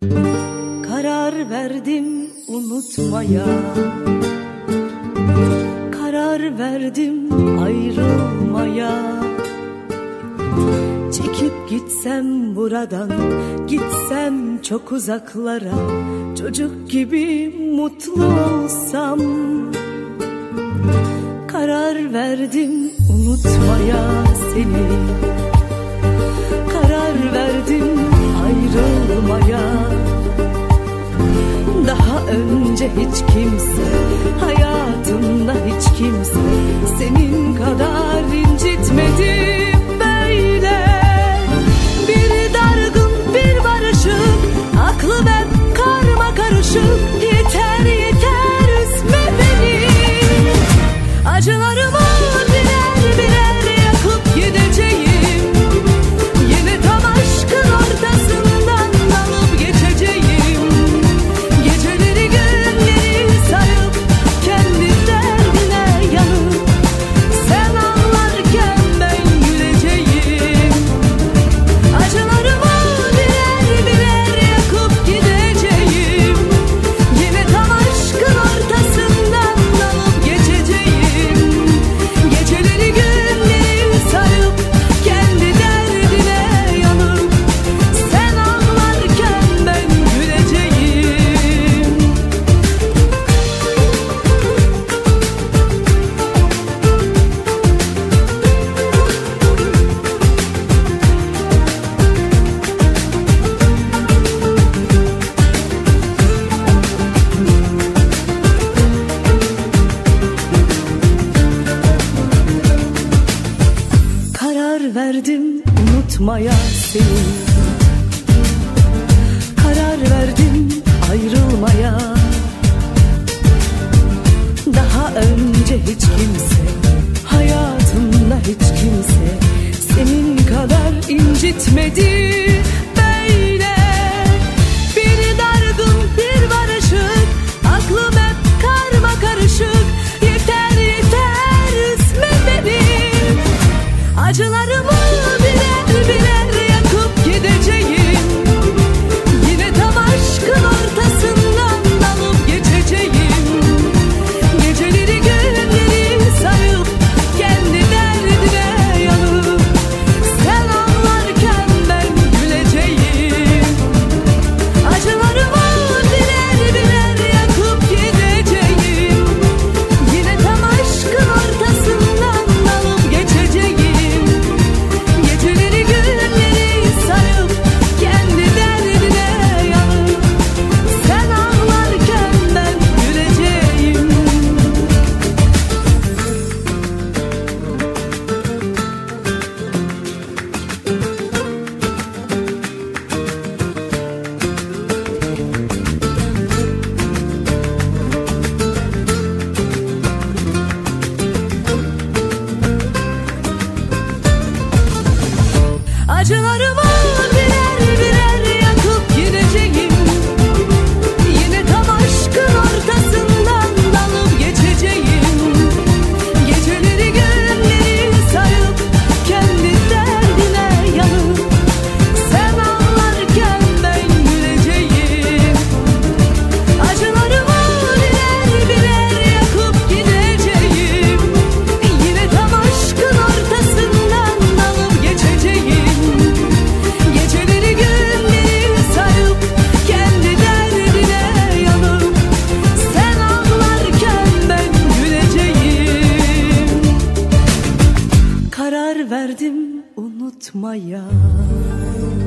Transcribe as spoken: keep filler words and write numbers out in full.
Karar verdim unutmaya, karar verdim ayrılmaya. Çekip gitsem buradan, gitsem çok uzaklara, çocuk gibi mutlu olsam. Karar verdim unutmaya seni, karar verdim ayrılmaya. Daha önce hiç kimse, hayatımda hiç kimse senin kadar incitmedi böyle. Bir dargın bir barışık, aklım hep karma karışık. Yeter yeter üzme beni, acılarımı birer birer yakıp gideceğim. Yine tam aşkın ortasından dalıp geçeceğim. Geceleri günleri sayıp kendi derdine yanıp, sen ağlarken ben güleceğim. Acılarımı birer birer yakıp gideceğim. Yine tam aşkın ortasından dalıp geçeceğim. Geceleri günleri sayıp kendi derdine yanıp, sen ağlarken ben güleceğim. Karar verdim unutmaya seni, karar verdim ayrılmaya. Daha önce hiç kimse, hayatımda hiç kimse senin kadar incitmedi böyle. Bir dargın bir barışık, aklım hep karma karışık. Yeter yeter üzme beni, acılarımı birer birer yakıp gideceğim. Yine tam aşkın ortasından dalıp geçeceğim. Geceleri günleri sayıp kendi derdine yanıp, sen ağlarken ben güleceğim. Acılarımı birer birer yakıp gideceğim. Yine tam aşkın ortasından dalıp geçeceğim. Geceleri günleri sayıp kendi derdine yanıp, sen ağlarken ben güleceğim. Acılarımı birer birer yakıp gideceğim. Yine tam aşkın ortasından dalıp geçeceğim. Geceleri günleri sayıp kendi derdine yanıp, sen ağlarken ben güleceğim. Acılarımı birer birer yakıp gideceğim. Yine tam aşkın ortasından dalıp geçeceğim. Geceleri günleri sayıp kendi derdine yanıp, sen ağlarken ben güleceğim. Karar verdim unutmaya.